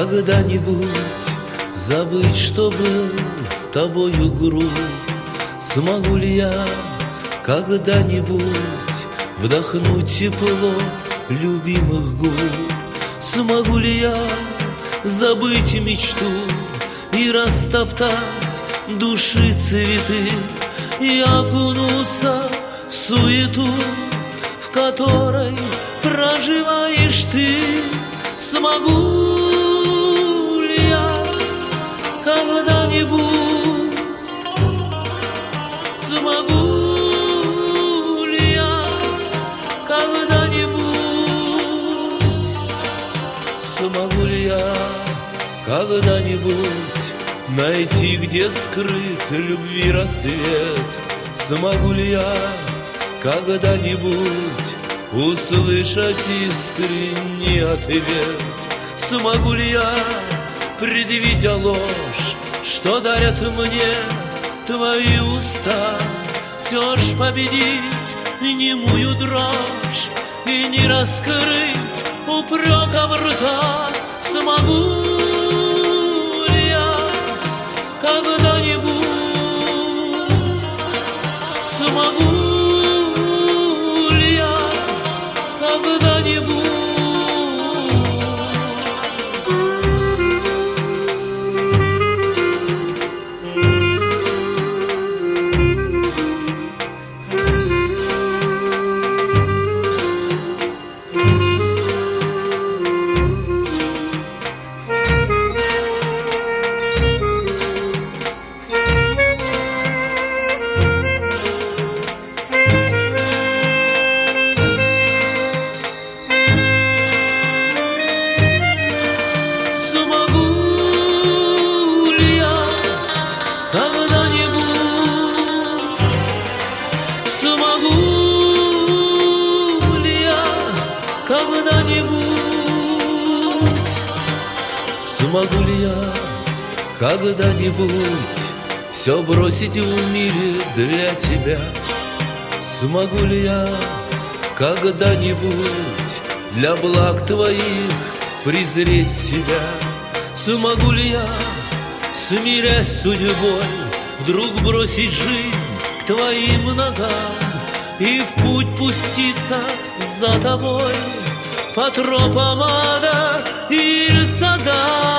когда-нибудь забыть, что был с тобою груб? Смогу ли я когда-нибудь вдохнуть тепло любимых губ? Смогу ли я забыть мечту и растоптать души цветы, и окунуться в суету, в которой проживаешь ты? Смогу ли я когда-нибудь, смогу ли я когда-нибудь, смогу ли я когда-нибудь найти, где скрыт любви рассвет? Смогу ли я когда-нибудь услышать искренний ответ? Смогу ли я, предвидя ложь, что дарят мне твои уста, все ж победить немую дрожь и не раскрыть упреком рта? Смогу ли я когда-нибудь, смогу ли я когда-нибудь? Смогу ли я когда-нибудь все бросить в мире для тебя? Смогу ли я когда-нибудь для благ твоих презреть себя? Смогу ли я, смирясь с судьбой, вдруг бросить жизнь к твоим ногам и в путь пуститься за тобой по тропам ада или сада?